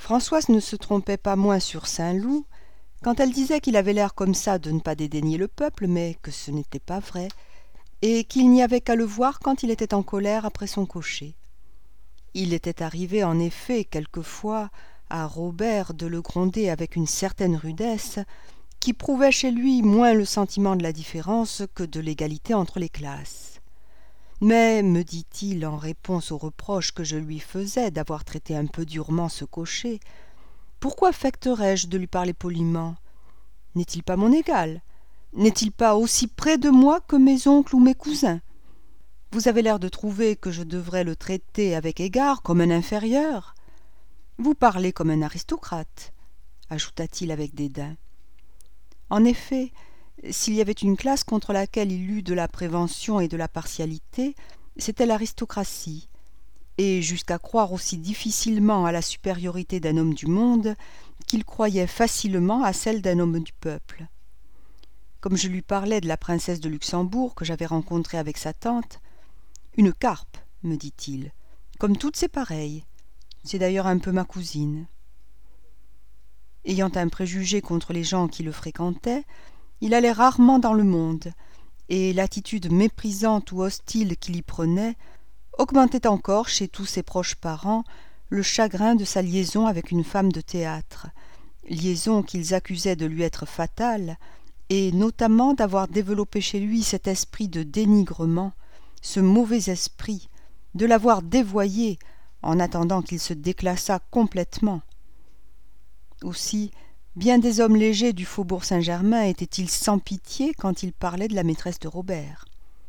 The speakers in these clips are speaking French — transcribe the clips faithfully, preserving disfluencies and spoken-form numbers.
Françoise ne se trompait pas moins sur Saint-Loup quand elle disait qu'il avait l'air comme ça de ne pas dédaigner le peuple, mais que ce n'était pas vrai, et qu'il n'y avait qu'à le voir quand il était en colère après son cocher. Il était arrivé en effet quelquefois à Robert de le gronder avec une certaine rudesse qui prouvait chez lui moins le sentiment de la différence que de l'égalité entre les classes. Mais, me dit-il en réponse aux reproches que je lui faisais d'avoir traité un peu durement ce cocher, pourquoi affecterais-je de lui parler poliment? N'est-il pas mon égal? N'est-il pas aussi près de moi que mes oncles ou mes cousins? Vous avez l'air de trouver que je devrais le traiter avec égard comme un inférieur. Vous parlez comme un aristocrate, ajouta-t-il avec dédain. En effet, s'il y avait une classe contre laquelle il eût de la prévention et de la partialité, c'était l'aristocratie, et jusqu'à croire aussi difficilement à la supériorité d'un homme du monde qu'il croyait facilement à celle d'un homme du peuple. Comme je lui parlais de la princesse de Luxembourg que j'avais rencontrée avec sa tante, « Une carpe, me dit-il, comme toutes ses pareilles. C'est d'ailleurs un peu ma cousine. » Ayant un préjugé contre les gens qui le fréquentaient, il allait rarement dans le monde, et l'attitude méprisante ou hostile qu'il y prenait augmentait encore chez tous ses proches parents le chagrin de sa liaison avec une femme de théâtre, liaison qu'ils accusaient de lui être fatale, et notamment d'avoir développé chez lui cet esprit de dénigrement, ce mauvais esprit, de l'avoir dévoyé en attendant qu'il se déclassât complètement. Aussi, bien des hommes légers du faubourg Saint-Germain étaient-ils sans pitié quand ils parlaient de la maîtresse de Robert.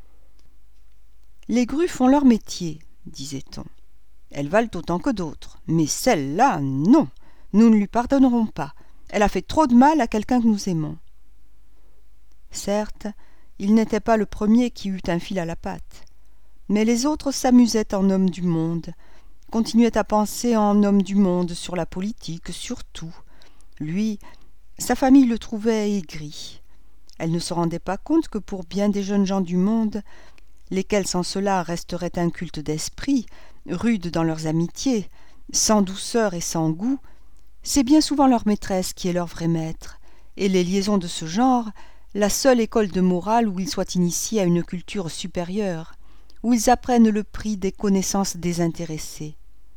« Les grues font leur métier, disait-on. Elles valent autant que d'autres, mais celle-là, non, nous ne lui pardonnerons pas. Elle a fait trop de mal à quelqu'un que nous aimons. » Certes, il n'était pas le premier qui eut un fil à la patte, mais les autres s'amusaient en hommes du monde, continuaient à penser en homme du monde sur la politique, sur tout. Lui, sa famille le trouvait aigri. Elle ne se rendait pas compte que pour bien des jeunes gens du monde, lesquels sans cela resteraient incultes d'esprit, rudes dans leurs amitiés, sans douceur et sans goût, c'est bien souvent leur maîtresse qui est leur vrai maître, et les liaisons de ce genre, la seule école de morale où ils soient initiés à une culture supérieure, où ils apprennent le prix des connaissances désintéressées.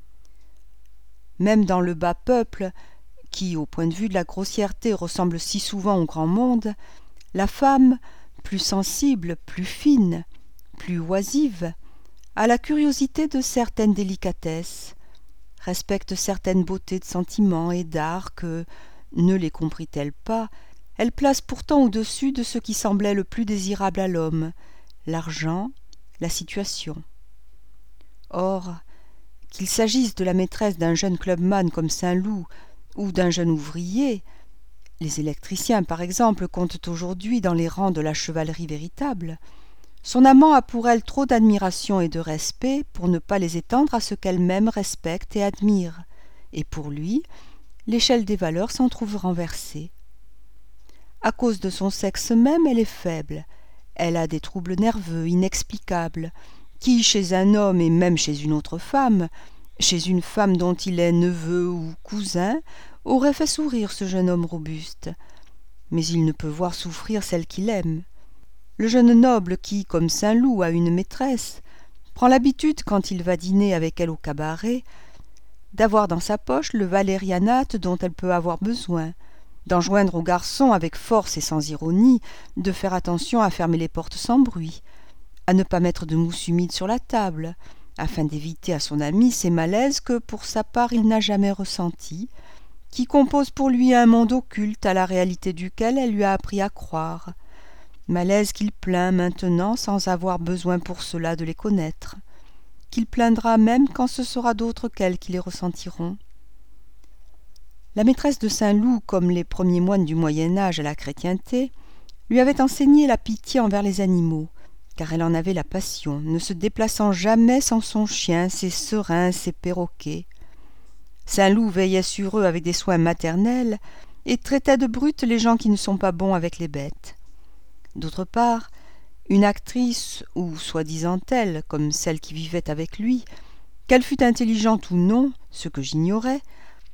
Même dans le bas peuple, qui, au point de vue de la grossièreté, ressemble si souvent au grand monde, la femme, plus sensible, plus fine, plus oisive, a la curiosité de certaines délicatesses, respecte certaines beautés de sentiment et d'art que, ne les comprit-elle pas, elle place pourtant au-dessus de ce qui semblait le plus désirable à l'homme, l'argent, la situation. Or, qu'il s'agisse de la maîtresse d'un jeune clubman comme Saint-Loup ou d'un jeune ouvrier, les électriciens par exemple comptent aujourd'hui dans les rangs de la chevalerie véritable, son amant a pour elle trop d'admiration et de respect pour ne pas les étendre à ce qu'elle-même respecte et admire, et pour lui, l'échelle des valeurs s'en trouve renversée. À cause de son sexe même, elle est faible, elle a des troubles nerveux inexplicables, qui, chez un homme et même chez une autre femme, chez une femme dont il est neveu ou cousin, aurait fait sourire ce jeune homme robuste. Mais il ne peut voir souffrir celle qu'il aime. Le jeune noble qui, comme Saint-Loup, a une maîtresse, prend l'habitude, quand il va dîner avec elle au cabaret, d'avoir dans sa poche le valérianate dont elle peut avoir besoin, d'en joindre au garçon avec force et sans ironie, de faire attention à fermer les portes sans bruit, à ne pas mettre de mousse humide sur la table, afin d'éviter à son ami ces malaises que, pour sa part, il n'a jamais ressentis, qui composent pour lui un monde occulte à la réalité duquel elle lui a appris à croire, malaise qu'il plaint maintenant sans avoir besoin pour cela de les connaître, qu'il plaindra même quand ce sera d'autres qu'elle qui les ressentiront. La maîtresse de Saint-Loup, comme les premiers moines du Moyen-Âge à la chrétienté, lui avait enseigné la pitié envers les animaux, car elle en avait la passion, ne se déplaçant jamais sans son chien, ses serins, ses perroquets. Saint-Loup veillait sur eux avec des soins maternels et traitait de brutes les gens qui ne sont pas bons avec les bêtes. D'autre part, une actrice, ou soi-disant telle, comme celle qui vivait avec lui, qu'elle fût intelligente ou non, ce que j'ignorais,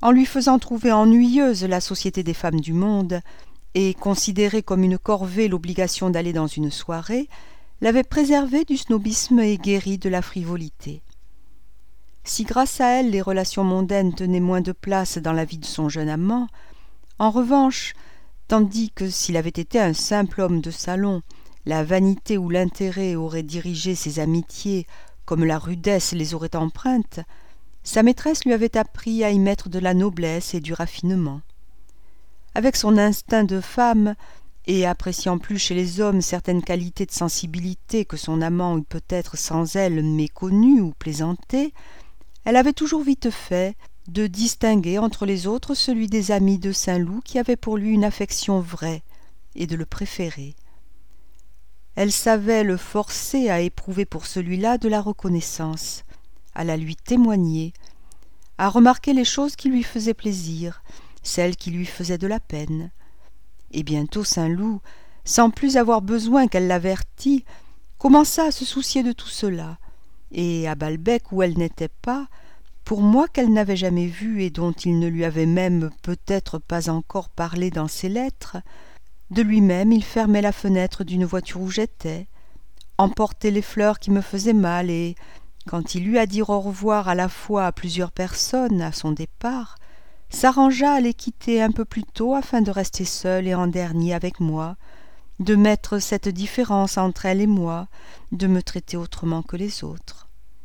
en lui faisant trouver ennuyeuse la société des femmes du monde, et considérer comme une corvée l'obligation d'aller dans une soirée, l'avait préservé du snobisme et guéri de la frivolité. Si grâce à elle les relations mondaines tenaient moins de place dans la vie de son jeune amant, en revanche, tandis que s'il avait été un simple homme de salon, la vanité ou l'intérêt auraient dirigé ses amitiés comme la rudesse les aurait empreintes, sa maîtresse lui avait appris à y mettre de la noblesse et du raffinement. Avec son instinct de femme, et appréciant plus chez les hommes certaines qualités de sensibilité que son amant eût peut-être sans elle méconnues ou plaisantées, elle avait toujours vite fait de distinguer entre les autres celui des amis de Saint-Loup qui avait pour lui une affection vraie, et de le préférer. Elle savait le forcer à éprouver pour celui-là de la reconnaissance, à la lui témoigner, à remarquer les choses qui lui faisaient plaisir, celles qui lui faisaient de la peine. Et bientôt Saint-Loup, sans plus avoir besoin qu'elle l'avertît, commença à se soucier de tout cela, et à Balbec où elle n'était pas, pour moi qu'elle n'avait jamais vue et dont il ne lui avait même peut-être pas encore parlé dans ses lettres, de lui-même il fermait la fenêtre d'une voiture où j'étais, emportait les fleurs qui me faisaient mal et, quand il eut à dire au revoir à la fois à plusieurs personnes à son départ, s'arrangea à les quitter un peu plus tôt afin de rester seul et en dernier avec moi, de mettre cette différence entre elle et moi, de me traiter autrement que les autres.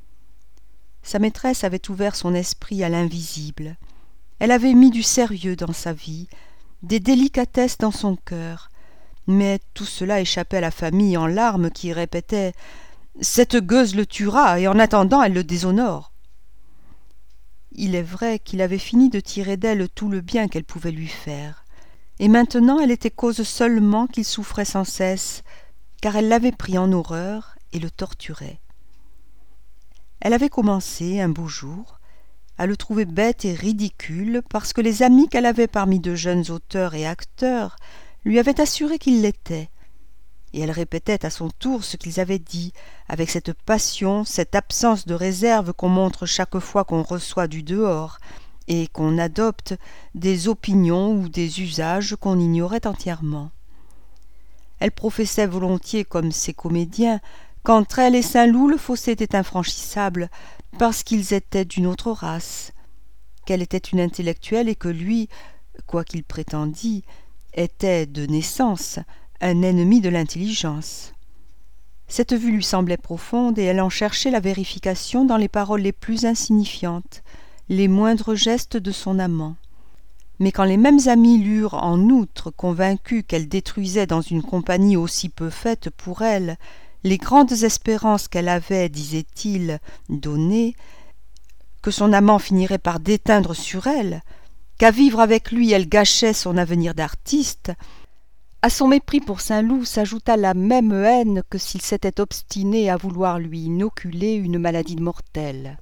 Sa maîtresse avait ouvert son esprit à l'invisible. Elle avait mis du sérieux dans sa vie, des délicatesses dans son cœur, mais tout cela échappait à la famille en larmes qui répétait « Cette gueuse le tuera et en attendant elle le déshonore ». Il est vrai qu'il avait fini de tirer d'elle tout le bien qu'elle pouvait lui faire, et maintenant elle était cause seulement qu'il souffrait sans cesse, car elle l'avait pris en horreur et le torturait. Elle avait commencé, un beau jour, à le trouver bête et ridicule parce que les amis qu'elle avait parmi de jeunes auteurs et acteurs lui avaient assuré qu'il l'était, et elle répétait à son tour ce qu'ils avaient dit, avec cette passion, cette absence de réserve qu'on montre chaque fois qu'on reçoit du dehors, et qu'on adopte des opinions ou des usages qu'on ignorait entièrement. Elle professait volontiers, comme ces comédiens, qu'entre elle et Saint-Loup le fossé était infranchissable, parce qu'ils étaient d'une autre race, qu'elle était une intellectuelle et que lui, quoi qu'il prétendît, était de naissance un ennemi de l'intelligence. Cette vue lui semblait profonde et elle en cherchait la vérification dans les paroles les plus insignifiantes, les moindres gestes de son amant. Mais quand les mêmes amis l'eurent en outre convaincue qu'elle détruisait dans une compagnie aussi peu faite pour elle les grandes espérances qu'elle avait, disait-il, données, que son amant finirait par déteindre sur elle, qu'à vivre avec lui elle gâchait son avenir d'artiste, à son mépris pour Saint-Loup s'ajouta la même haine que s'il s'était obstiné à vouloir lui inoculer une maladie mortelle.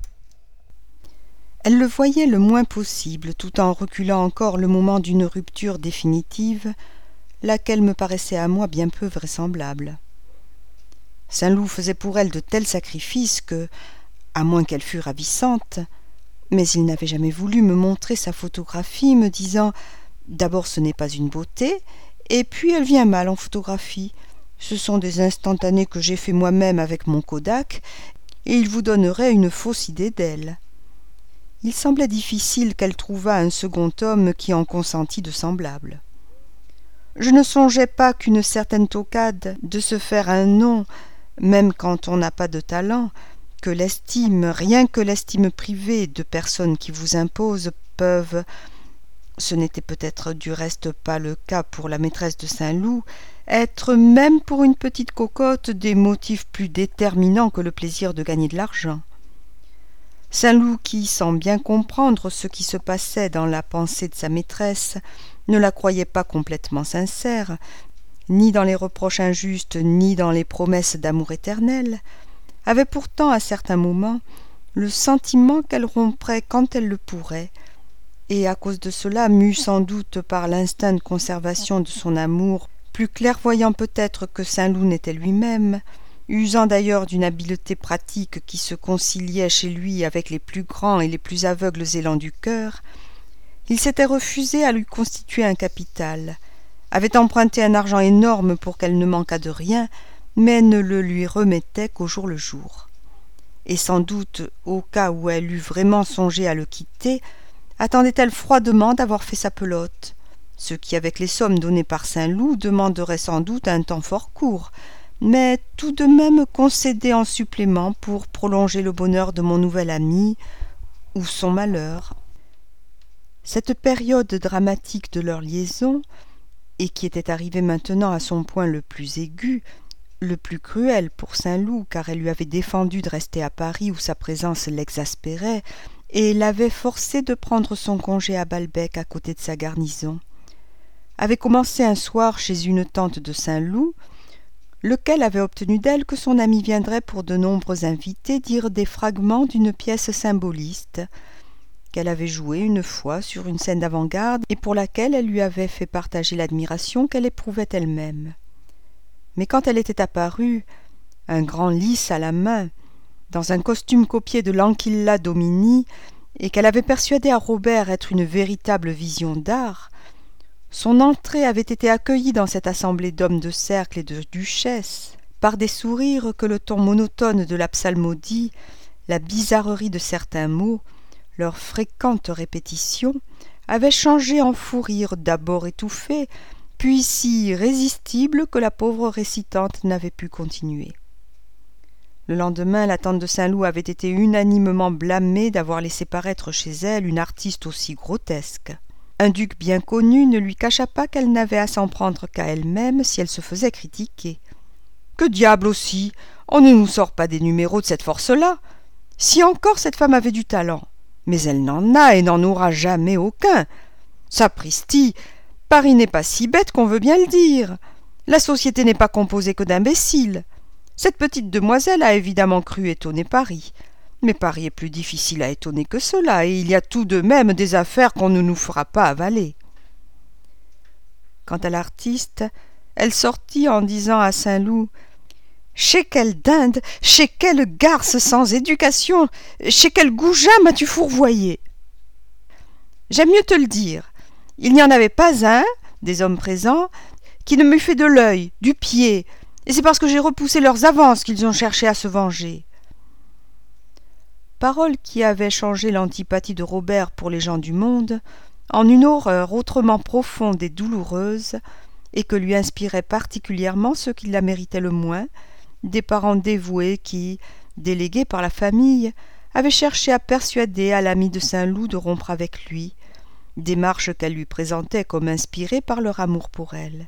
Elle le voyait le moins possible, tout en reculant encore le moment d'une rupture définitive, laquelle me paraissait à moi bien peu vraisemblable. Saint-Loup faisait pour elle de tels sacrifices que, à moins qu'elle fût ravissante, mais il n'avait jamais voulu me montrer sa photographie, me disant « D'abord ce n'est pas une beauté, et puis elle vient mal en photographie. Ce sont des instantanés que j'ai fait moi-même avec mon Kodak, et il vous donnerait une fausse idée d'elle. » Il semblait difficile qu'elle trouvât un second homme qui en consentît de semblables. Je ne songeais pas qu'une certaine toquade de se faire un nom, même quand on n'a pas de talent, que l'estime, rien que l'estime privée de personnes qui vous imposent, peuvent, ce n'était peut-être du reste pas le cas pour la maîtresse de Saint-Loup, être même pour une petite cocotte des motifs plus déterminants que le plaisir de gagner de l'argent. Saint-Loup, qui, sans bien comprendre ce qui se passait dans la pensée de sa maîtresse, ne la croyait pas complètement sincère, ni dans les reproches injustes, ni dans les promesses d'amour éternel, avait pourtant à certains moments le sentiment qu'elle romprait quand elle le pourrait, et à cause de cela, mue sans doute par l'instinct de conservation de son amour, plus clairvoyant peut-être que Saint-Loup n'était lui-même, usant d'ailleurs d'une habileté pratique qui se conciliait chez lui avec les plus grands et les plus aveugles élans du cœur, Il s'était refusé à lui constituer un capital, avait emprunté un argent énorme pour qu'elle ne manquât de rien, mais ne le lui remettait qu'au jour le jour. Et sans doute, au cas où elle eût vraiment songé à le quitter, attendait-elle froidement d'avoir fait sa pelote, ce qui, avec les sommes données par Saint-Loup, demanderait sans doute un temps fort court, mais tout de même concédé en supplément pour prolonger le bonheur de mon nouvel ami ou son malheur. Cette période dramatique de leur liaison, et qui était arrivée maintenant à son point le plus aigu, le plus cruel pour Saint-Loup, car elle lui avait défendu de rester à Paris où sa présence l'exaspérait, et l'avait forcé de prendre son congé à Balbec à côté de sa garnison, avait commencé un soir chez une tante de Saint-Loup, lequel avait obtenu d'elle que son ami viendrait pour de nombreux invités dire des fragments d'une pièce symboliste qu'elle avait jouée une fois sur une scène d'avant-garde et pour laquelle elle lui avait fait partager l'admiration qu'elle éprouvait elle-même. Mais quand elle était apparue, un grand lys à la main, dans un costume copié de l'Anquilla Domini, et qu'elle avait persuadé à Robert être une véritable vision d'art, son entrée avait été accueillie dans cette assemblée d'hommes de cercle et de duchesses par des sourires que le ton monotone de la psalmodie, la bizarrerie de certains mots, leur fréquente répétition, avaient changé en fou rire d'abord étouffé, puis si irrésistible que la pauvre récitante n'avait pu continuer. Le lendemain, la tante de Saint-Loup avait été unanimement blâmée d'avoir laissé paraître chez elle une artiste aussi grotesque. Un duc bien connu ne lui cacha pas qu'elle n'avait à s'en prendre qu'à elle-même si elle se faisait critiquer. « Que diable aussi! On ne nous sort pas des numéros de cette force-là! Si encore cette femme avait du talent! Mais elle n'en a et n'en aura jamais aucun! Sapristi! Paris n'est pas si bête qu'on veut bien le dire! La société n'est pas composée que d'imbéciles! Cette petite demoiselle a évidemment cru étonner Paris. Mais Paris est plus difficile à étonner que cela, et il y a tout de même des affaires qu'on ne nous fera pas avaler. » Quant à l'artiste, elle sortit en disant à Saint-Loup « Chez quelle dinde, chez quelle garce sans éducation, chez quel goujat m'as-tu fourvoyé ?» J'aime mieux te le dire, il n'y en avait pas un, des hommes présents, qui ne m'eût fait de l'œil, du pied, et c'est parce que j'ai repoussé leurs avances qu'ils ont cherché à se venger. Parole qui avait changé l'antipathie de Robert pour les gens du monde en une horreur autrement profonde et douloureuse, et que lui inspiraient particulièrement ceux qui la méritaient le moins, des parents dévoués qui, délégués par la famille, avaient cherché à persuader à l'ami de Saint-Loup de rompre avec lui, démarche qu'elle lui présentait comme inspirée par leur amour pour elle.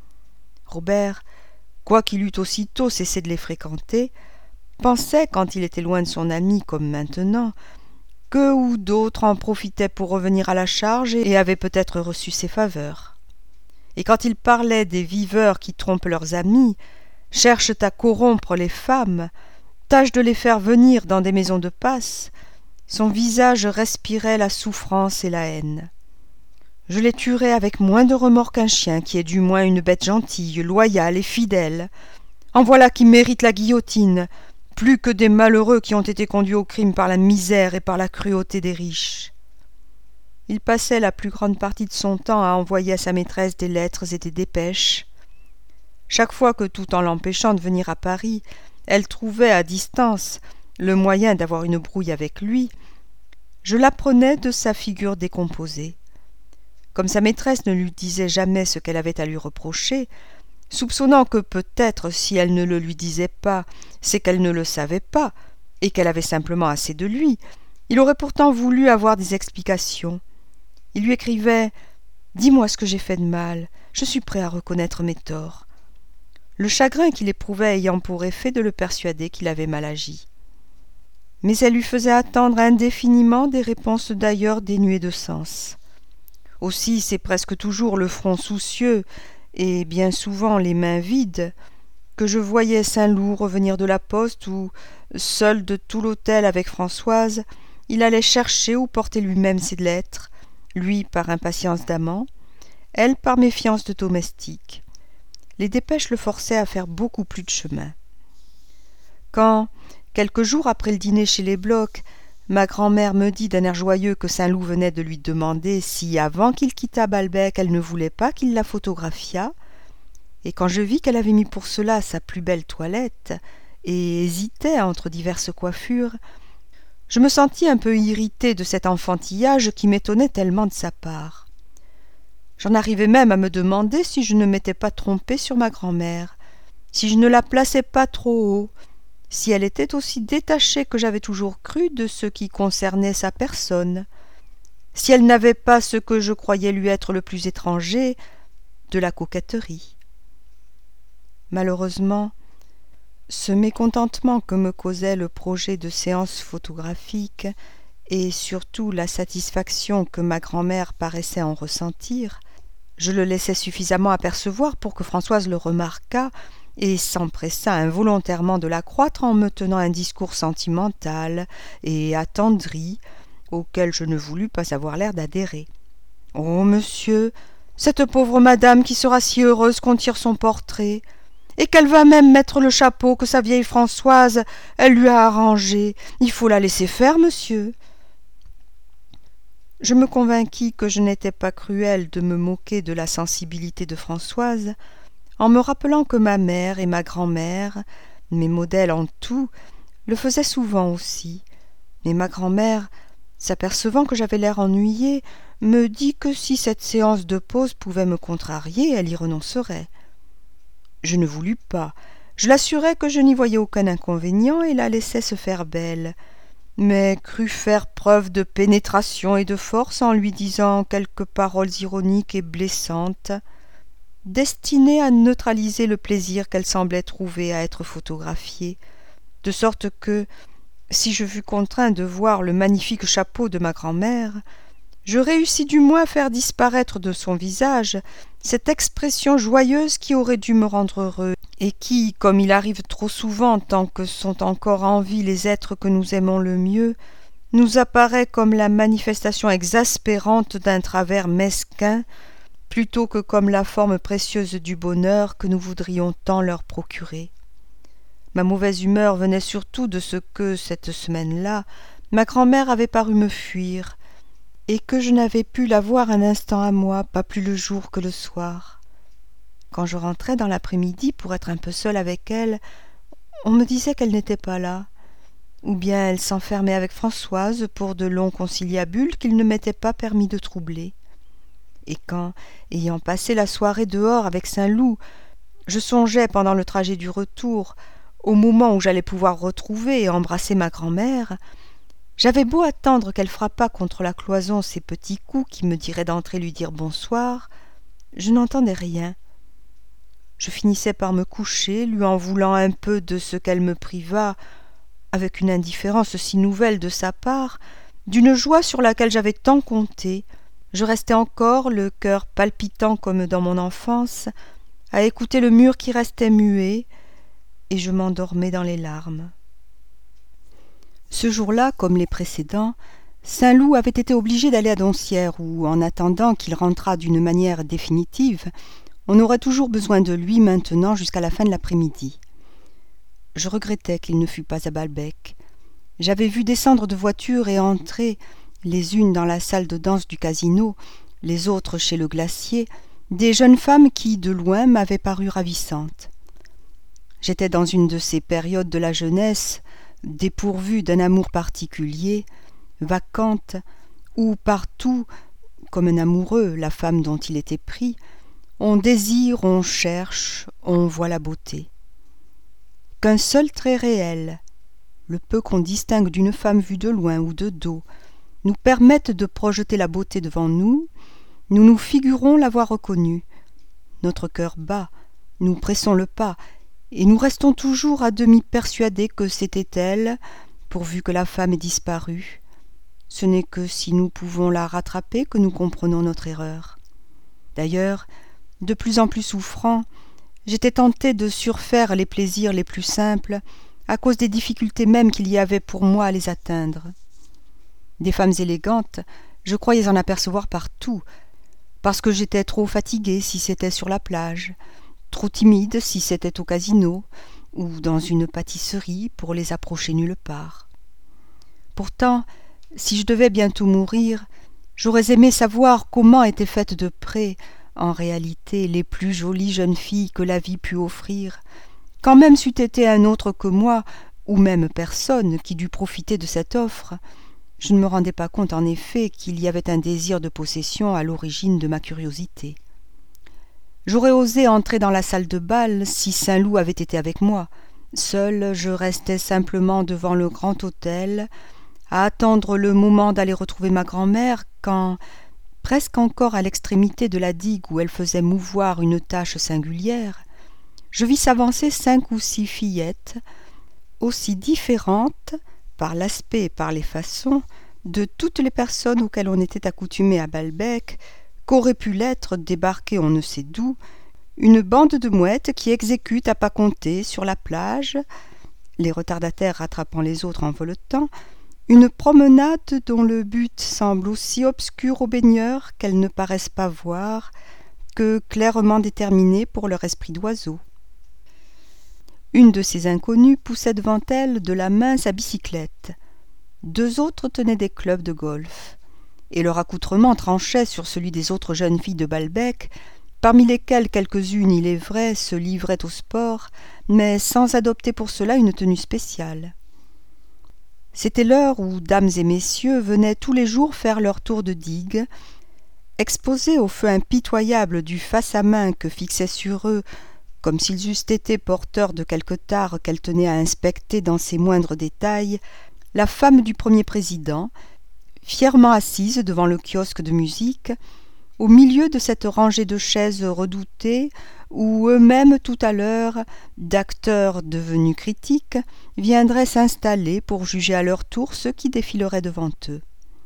Robert, quoiqu'il eût aussitôt cessé de les fréquenter, pensait, quand il était loin de son ami comme maintenant, qu'eux ou d'autres en profitaient pour revenir à la charge et avaient peut-être reçu ses faveurs. Et quand il parlait des viveurs qui trompent leurs amis, cherchent à corrompre les femmes, tâchent de les faire venir dans des maisons de passe, son visage respirait la souffrance et la haine. Je les tuerais avec moins de remords qu'un chien qui est du moins une bête gentille, loyale et fidèle. En voilà qui méritent la guillotine, plus que des malheureux qui ont été conduits au crime par la misère et par la cruauté des riches. Il passait la plus grande partie de son temps à envoyer à sa maîtresse des lettres et des dépêches. Chaque fois que, tout en l'empêchant de venir à Paris, elle trouvait à distance le moyen d'avoir une brouille avec lui, je l'apprenais de sa figure décomposée. Comme sa maîtresse ne lui disait jamais ce qu'elle avait à lui reprocher, soupçonnant que peut-être, si elle ne le lui disait pas, c'est qu'elle ne le savait pas, et qu'elle avait simplement assez de lui, il aurait pourtant voulu avoir des explications. Il lui écrivait « Dis-moi ce que j'ai fait de mal, je suis prêt à reconnaître mes torts », le chagrin qu'il éprouvait ayant pour effet de le persuader qu'il avait mal agi. Mais elle lui faisait attendre indéfiniment des réponses d'ailleurs dénuées de sens. Aussi, c'est presque toujours le front soucieux, et bien souvent les mains vides, que je voyais Saint-Loup revenir de la poste où, seul de tout l'hôtel avec Françoise, il allait chercher ou porter lui-même ses lettres, lui par impatience d'amant, elle par méfiance de domestique. Les dépêches le forçaient à faire beaucoup plus de chemin. Quand, quelques jours après le dîner chez les Bloch, Ma grand-mère me dit d'un air joyeux que Saint-Loup venait de lui demander si, avant qu'il quittât Balbec, elle ne voulait pas qu'il la photographiât, et quand je vis qu'elle avait mis pour cela sa plus belle toilette et hésitait entre diverses coiffures, je me sentis un peu irritée de cet enfantillage qui m'étonnait tellement de sa part. J'en arrivais même à me demander si je ne m'étais pas trompée sur ma grand-mère, si je ne la plaçais pas trop haut, si elle était aussi détachée que j'avais toujours cru de ce qui concernait sa personne, si elle n'avait pas ce que je croyais lui être le plus étranger, de la coquetterie. Malheureusement, ce mécontentement que me causait le projet de séance photographique et surtout la satisfaction que ma grand-mère paraissait en ressentir, je le laissai suffisamment apercevoir pour que Françoise le remarquât et s'empressa involontairement de l'accroître en me tenant un discours sentimental et attendri auquel je ne voulus pas avoir l'air d'adhérer. « Oh, monsieur, cette pauvre madame qui sera si heureuse qu'on tire son portrait, et qu'elle va même mettre le chapeau que sa vieille Françoise, elle lui a arrangé. Il faut la laisser faire, monsieur. » Je me convainquis que je n'étais pas cruelle de me moquer de la sensibilité de Françoise, en me rappelant que ma mère et ma grand-mère, mes modèles en tout, le faisaient souvent aussi. Mais ma grand-mère, s'apercevant que j'avais l'air ennuyée, me dit que si cette séance de pose pouvait me contrarier, elle y renoncerait. Je ne voulus pas. Je l'assurai que je n'y voyais aucun inconvénient et la laissai se faire belle, mais crus faire preuve de pénétration et de force en lui disant quelques paroles ironiques et blessantes, destinées à neutraliser le plaisir qu'elle semblait trouver à être photographiée, de sorte que, si je fus contraint de voir le magnifique chapeau de ma grand-mère, je réussis du moins à faire disparaître de son visage cette expression joyeuse qui aurait dû me rendre heureux, et qui, comme il arrive trop souvent tant que sont encore en vie les êtres que nous aimons le mieux, nous apparaît comme la manifestation exaspérante d'un travers mesquin, plutôt que comme la forme précieuse du bonheur que nous voudrions tant leur procurer. Ma mauvaise humeur venait surtout de ce que, cette semaine-là, ma grand-mère avait paru me fuir, et que je n'avais pu la voir un instant à moi, pas plus le jour que le soir. Quand je rentrais dans l'après-midi pour être un peu seule avec elle, on me disait qu'elle n'était pas là, ou bien elle s'enfermait avec Françoise pour de longs conciliabules qu'il ne m'était pas permis de troubler. Et quand, ayant passé la soirée dehors avec Saint-Loup, je songeais pendant le trajet du retour, au moment où j'allais pouvoir retrouver et embrasser ma grand-mère, j'avais beau attendre qu'elle frappât contre la cloison ses petits coups qui me diraient d'entrer lui dire bonsoir, je n'entendais rien. Je finissais par me coucher, lui en voulant un peu de ce qu'elle me priva, avec une indifférence si nouvelle de sa part, d'une joie sur laquelle j'avais tant compté. Je restais encore, le cœur palpitant comme dans mon enfance, à écouter le mur qui restait muet, et je m'endormais dans les larmes. Ce jour-là, comme les précédents, Saint-Loup avait été obligé d'aller à Doncières où, en attendant qu'il rentrât d'une manière définitive, on aurait toujours besoin de lui maintenant jusqu'à la fin de l'après-midi. Je regrettais qu'il ne fût pas à Balbec. J'avais vu descendre de voitures et entrer, les unes dans la salle de danse du casino, les autres chez le glacier, des jeunes femmes qui, de loin, m'avaient paru ravissantes. J'étais dans une de ces périodes de la jeunesse, dépourvue d'un amour particulier, vacante, où partout, comme un amoureux, la femme dont il était pris, on désire, on cherche, on voit la beauté. Qu'un seul trait réel, le peu qu'on distingue d'une femme vue de loin ou de dos, nous permette de projeter la beauté devant nous, nous nous figurons l'avoir reconnue. Notre cœur bat, nous pressons le pas, et nous restons toujours à demi persuadés que c'était elle, pourvu que la femme ait disparu. Ce n'est que si nous pouvons la rattraper que nous comprenons notre erreur. D'ailleurs, de plus en plus souffrant, j'étais tenté de surfaire les plaisirs les plus simples à cause des difficultés mêmes qu'il y avait pour moi à les atteindre. Des femmes élégantes, je croyais en apercevoir partout, parce que j'étais trop fatigué si c'était sur la plage, trop timide si c'était au casino ou dans une pâtisserie pour les approcher nulle part. Pourtant, si je devais bientôt mourir, j'aurais aimé savoir comment étaient faites de près, en réalité, les plus jolies jeunes filles que la vie put offrir, quand même c'eût été un autre que moi, ou même personne, qui dût profiter de cette offre. Je ne me rendais pas compte, en effet, qu'il y avait un désir de possession à l'origine de ma curiosité. J'aurais osé entrer dans la salle de bal si Saint-Loup avait été avec moi. Seul, je restais simplement devant le grand autel, à attendre le moment d'aller retrouver ma grand-mère, quand, presque encore à l'extrémité de la digue où elle faisait mouvoir une tache singulière, je vis s'avancer cinq ou six fillettes, aussi différentes, par l'aspect et par les façons, de toutes les personnes auxquelles on était accoutumé à Balbec, qu'aurait pu l'être, débarquée on ne sait d'où, une bande de mouettes qui exécute à pas compter sur la plage, les retardataires rattrapant les autres en voletant, une promenade dont le but semble aussi obscur aux baigneurs qu'elles ne paraissent pas voir, que clairement déterminé pour leur esprit d'oiseau. Une de ces inconnues poussait devant elle de la main sa bicyclette. Deux autres tenaient des clubs de golf, et leur accoutrement tranchait sur celui des autres jeunes filles de Balbec, parmi lesquelles quelques-unes, il est vrai, se livraient au sport, mais sans adopter pour cela une tenue spéciale. C'était l'heure où dames et messieurs venaient tous les jours faire leur tour de digue, exposés au feu impitoyable du face-à-main que fixait sur eux, comme s'ils eussent été porteurs de quelque tare qu'elle tenait à inspecter dans ses moindres détails, la femme du premier président, fièrement assise devant le kiosque de musique, au milieu de cette rangée de chaises redoutées, où eux-mêmes tout à l'heure, d'acteurs devenus critiques, viendraient s'installer pour juger à leur tour ceux qui défileraient devant eux.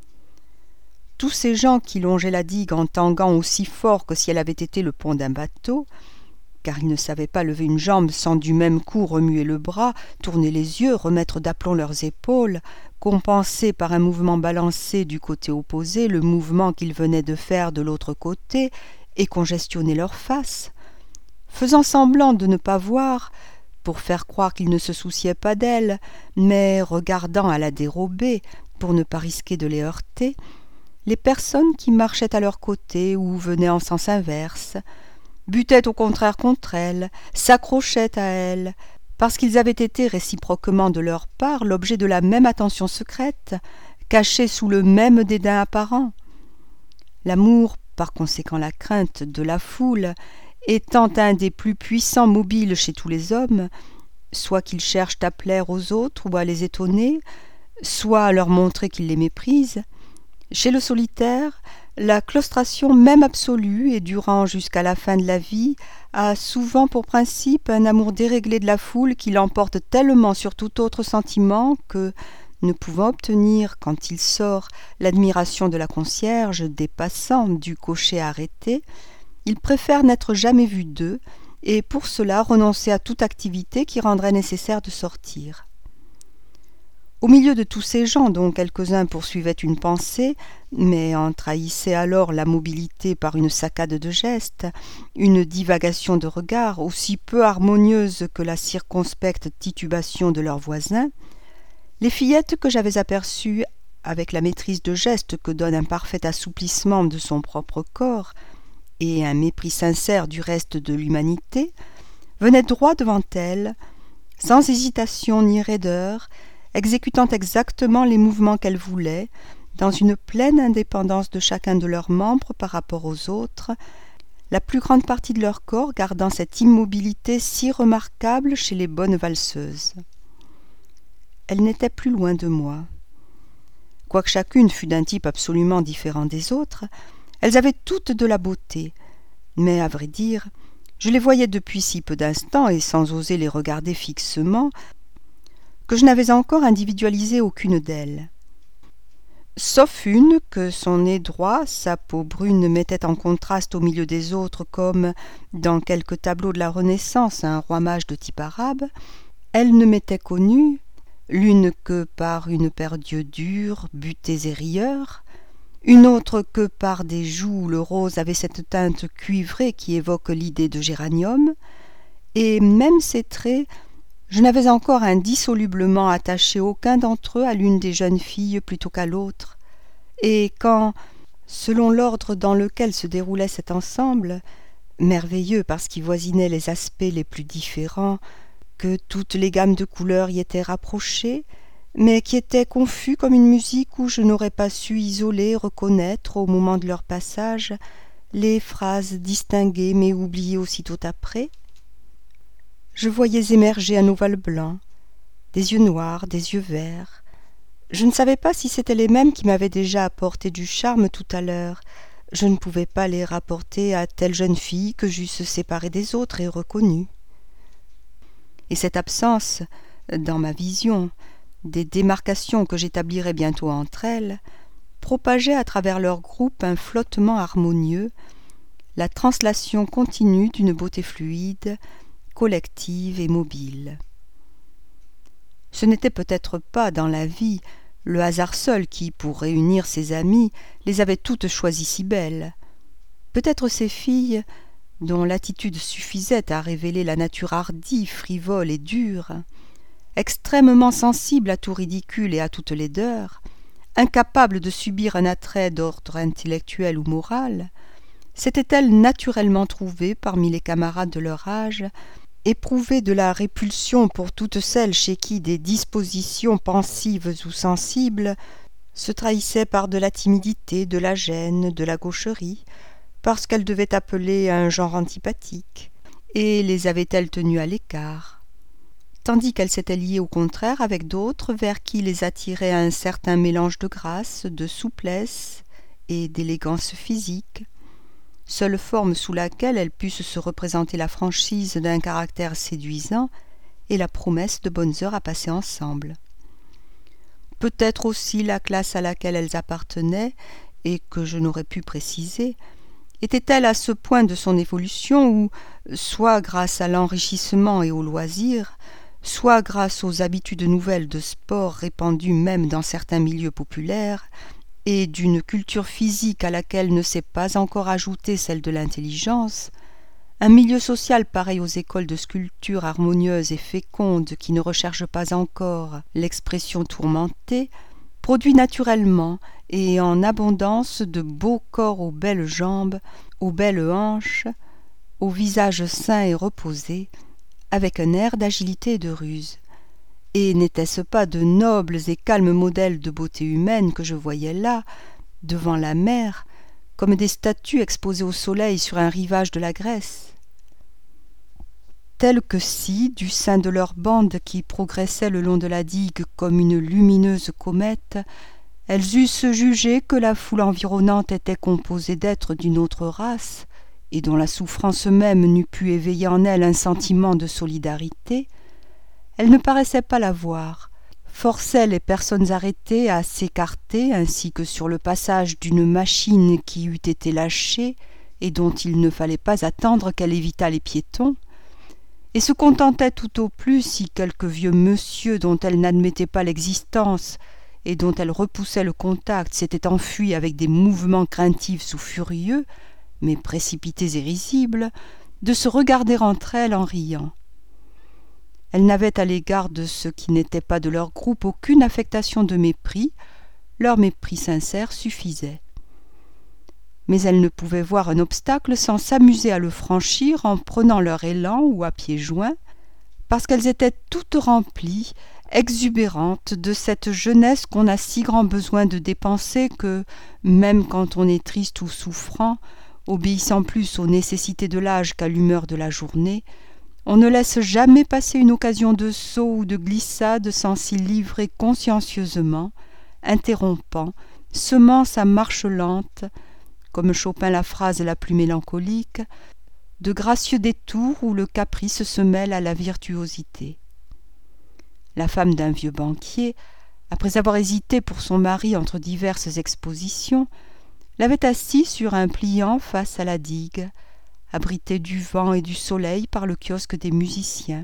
Tous ces gens qui longeaient la digue en tanguant aussi fort que si elle avait été le pont d'un bateau, car ils ne savaient pas lever une jambe sans du même coup remuer le bras, tourner les yeux, remettre d'aplomb leurs épaules, compenser par un mouvement balancé du côté opposé le mouvement qu'ils venaient de faire de l'autre côté, et congestionner leurs faces, faisant semblant de ne pas voir, pour faire croire qu'ils ne se souciaient pas d'elle, mais regardant à la dérobée, pour ne pas risquer de les heurter, les personnes qui marchaient à leur côté ou venaient en sens inverse, butaient au contraire contre elles, s'accrochaient à elles, parce qu'ils avaient été réciproquement de leur part l'objet de la même attention secrète, cachée sous le même dédain apparent. L'amour, par conséquent la crainte de la foule, étant un des plus puissants mobiles chez tous les hommes, soit qu'ils cherchent à plaire aux autres ou à les étonner, soit à leur montrer qu'ils les méprisent, chez le solitaire, la claustration même absolue et durant jusqu'à la fin de la vie a souvent pour principe un amour déréglé de la foule qui l'emporte tellement sur tout autre sentiment que, ne pouvant obtenir, quand il sort, l'admiration de la concierge, des passants, du cocher arrêté, il préfère n'être jamais vu d'eux et pour cela renoncer à toute activité qui rendrait nécessaire de sortir. Au milieu de tous ces gens dont quelques-uns poursuivaient une pensée, mais en trahissaient alors la mobilité par une saccade de gestes, une divagation de regards aussi peu harmonieuse que la circonspecte titubation de leurs voisins, les fillettes que j'avais aperçues avec la maîtrise de geste que donne un parfait assouplissement de son propre corps et un mépris sincère du reste de l'humanité, venaient droit devant elles, sans hésitation ni raideur, exécutant exactement les mouvements qu'elles voulaient, dans une pleine indépendance de chacun de leurs membres par rapport aux autres, la plus grande partie de leur corps gardant cette immobilité si remarquable chez les bonnes valseuses. Elles n'étaient plus loin de moi. Quoique chacune fût d'un type absolument différent des autres, elles avaient toutes de la beauté, mais à vrai dire, je les voyais depuis si peu d'instants et sans oser les regarder fixement, que je n'avais encore individualisé aucune d'elles. Sauf une que son nez droit, sa peau brune mettait en contraste au milieu des autres comme, dans quelque tableau de la Renaissance, un roi mage de type arabe, elle ne m'était connue, l'une que par une paire d'yeux durs, butés et rieurs, une autre que par des joues où le rose avait cette teinte cuivrée qui évoque l'idée de géranium, et même ses traits, Je n'avais encore indissolublement attaché aucun d'entre eux à l'une des jeunes filles plutôt qu'à l'autre, et quand, selon l'ordre dans lequel se déroulait cet ensemble, merveilleux parce qu'il voisinait les aspects les plus différents, que toutes les gammes de couleurs y étaient rapprochées, mais qui était confus comme une musique où je n'aurais pas su isoler, reconnaître, au moment de leur passage, les phrases distinguées mais oubliées aussitôt après. Je voyais émerger un ovale blanc, des yeux noirs, des yeux verts. Je ne savais pas si c'étaient les mêmes qui m'avaient déjà apporté du charme tout à l'heure. Je ne pouvais pas les rapporter à telle jeune fille que j'eusse séparée des autres et reconnue. Et cette absence, dans ma vision, des démarcations que j'établirais bientôt entre elles, propageait à travers leur groupe un flottement harmonieux, la translation continue d'une beauté fluide, collective et mobile. Ce n'était peut-être pas dans la vie le hasard seul qui, pour réunir ses amies, les avait toutes choisies si belles. Peut-être ces filles, dont l'attitude suffisait à révéler la nature hardie, frivole et dure, extrêmement sensible à tout ridicule et à toute laideur, incapable de subir un attrait d'ordre intellectuel ou moral, s'étaient-elles naturellement trouvées parmi les camarades de leur âge, éprouvées de la répulsion pour toutes celles chez qui des dispositions pensives ou sensibles se trahissaient par de la timidité, de la gêne, de la gaucherie, parce qu'elles devaient appeler un genre antipathique, et les avaient-elles tenues à l'écart, tandis qu'elles s'étaient liées au contraire avec d'autres vers qui les attirait un certain mélange de grâce, de souplesse et d'élégance physique, seule forme sous laquelle elles pussent se représenter la franchise d'un caractère séduisant et la promesse de bonnes heures à passer ensemble. Peut-être aussi la classe à laquelle elles appartenaient, et que je n'aurais pu préciser, était-elle à ce point de son évolution où, soit grâce à l'enrichissement et au loisir, soit grâce aux habitudes nouvelles de sport répandues même dans certains milieux populaires, et d'une culture physique à laquelle ne s'est pas encore ajoutée celle de l'intelligence, un milieu social pareil aux écoles de sculpture harmonieuses et fécondes qui ne recherchent pas encore l'expression tourmentée, produit naturellement et en abondance de beaux corps aux belles jambes, aux belles hanches, aux visages sains et reposés, avec un air d'agilité et de ruse. Et n'était-ce pas de nobles et calmes modèles de beauté humaine que je voyais là, devant la mer, comme des statues exposées au soleil sur un rivage de la Grèce? Telles que si, du sein de leur bande qui progressait le long de la digue comme une lumineuse comète, elles eussent jugé que la foule environnante était composée d'êtres d'une autre race, et dont la souffrance même n'eût pu éveiller en elles un sentiment de solidarité, elles ne paraissaient pas la voir, forçaient les personnes arrêtées à s'écarter ainsi que sur le passage d'une machine qui eût été lâchée et dont il ne fallait pas attendre qu'elle évitât les piétons, et se contentaient tout au plus si quelque vieux monsieur dont elles n'admettaient pas l'existence et dont elles repoussaient le contact s'était enfui avec des mouvements craintifs ou furieux, mais précipités et risibles, de se regarder entre elles en riant. Elles n'avaient à l'égard de ceux qui n'étaient pas de leur groupe aucune affectation de mépris, leur mépris sincère suffisait. Mais elles ne pouvaient voir un obstacle sans s'amuser à le franchir en prenant leur élan ou à pieds joints, parce qu'elles étaient toutes remplies, exubérantes de cette jeunesse qu'on a si grand besoin de dépenser que, même quand on est triste ou souffrant, obéissant plus aux nécessités de l'âge qu'à l'humeur de la journée, on ne laisse jamais passer une occasion de saut ou de glissade sans s'y livrer consciencieusement, interrompant, semant sa marche lente, comme Chopin la phrase la plus mélancolique, de gracieux détours où le caprice se mêle à la virtuosité. La femme d'un vieux banquier, après avoir hésité pour son mari entre diverses expositions, l'avait assis sur un pliant face à la digue, abrité du vent et du soleil par le kiosque des musiciens.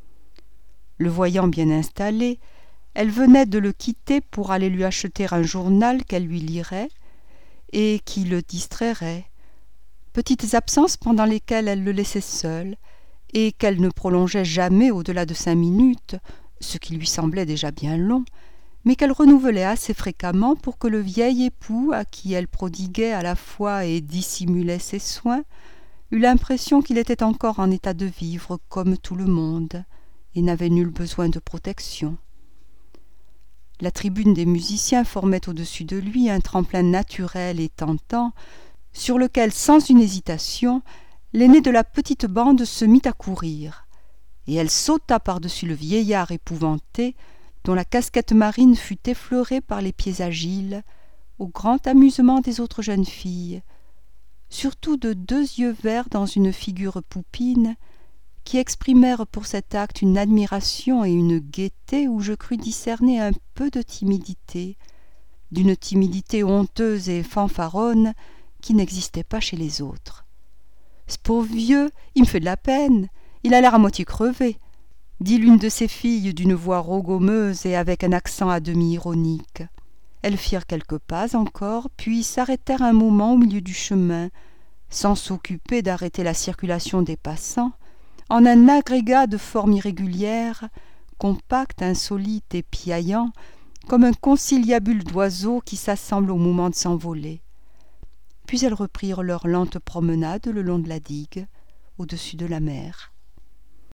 Le voyant bien installé, elle venait de le quitter pour aller lui acheter un journal qu'elle lui lirait et qui le distrairait, petites absences pendant lesquelles elle le laissait seul, et qu'elle ne prolongeait jamais au-delà de cinq minutes, ce qui lui semblait déjà bien long, mais qu'elle renouvelait assez fréquemment pour que le vieil époux, à qui elle prodiguait à la fois et dissimulait ses soins, eut l'impression qu'il était encore en état de vivre comme tout le monde, et n'avait nul besoin de protection. La tribune des musiciens formait au-dessus de lui un tremplin naturel et tentant, sur lequel, sans une hésitation, l'aînée de la petite bande se mit à courir, et elle sauta par-dessus le vieillard épouvanté, dont la casquette marine fut effleurée par les pieds agiles, au grand amusement des autres jeunes filles, surtout de deux yeux verts dans une figure poupine, qui exprimèrent pour cet acte une admiration et une gaieté où je crus discerner un peu de timidité, d'une timidité honteuse et fanfaronne qui n'existait pas chez les autres. « Ce pauvre vieux, il me fait de la peine, il a l'air à moitié crevé », dit l'une de ses filles d'une voix rogommeuse et avec un accent à demi ironique. Elles firent quelques pas encore, puis s'arrêtèrent un moment au milieu du chemin, sans s'occuper d'arrêter la circulation des passants, en un agrégat de formes irrégulières, compact, insolite et piaillant, comme un conciliabule d'oiseaux qui s'assemblent au moment de s'envoler. Puis elles reprirent leur lente promenade le long de la digue, au-dessus de la mer.